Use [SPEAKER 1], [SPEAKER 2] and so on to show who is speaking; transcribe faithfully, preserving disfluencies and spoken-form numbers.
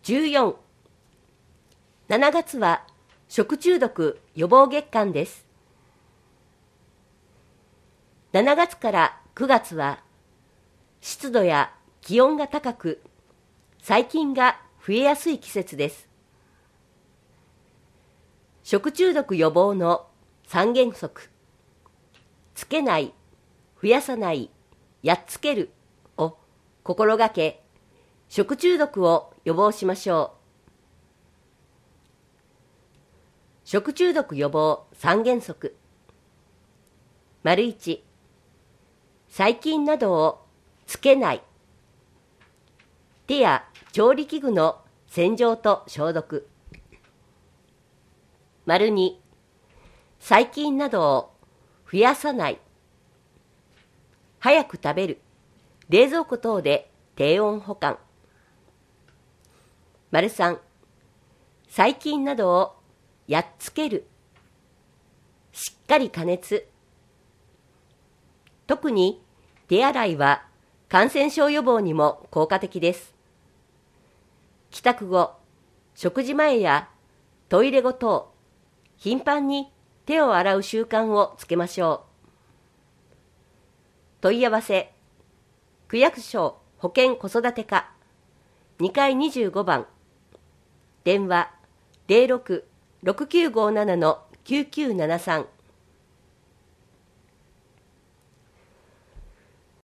[SPEAKER 1] じゅうよん、しちがつは食中毒予防月間です。しちがつからくがつは湿度や気温が高く細菌が増えやすい季節です。食中毒予防のさん原則、つけない、増やさない、やっつけるを心がけ、食中毒を予防しましょう。食中毒予防さん原則。丸いち、細菌などをつけない。手や調理器具の洗浄と消毒。丸に、細菌などを増やさない。早く食べる。冷蔵庫等で低温保管。丸さん、細菌などをやっつける。しっかり加熱。特に手洗いは感染症予防にも効果的です。帰宅後、食事前やトイレ後等、頻繁に手を洗う習慣をつけましょう。問い合わせ、区役所保健子育て課にかいにじゅうごばん、電話 ゼロろく ろくきゅうごなな きゅうきゅうななさん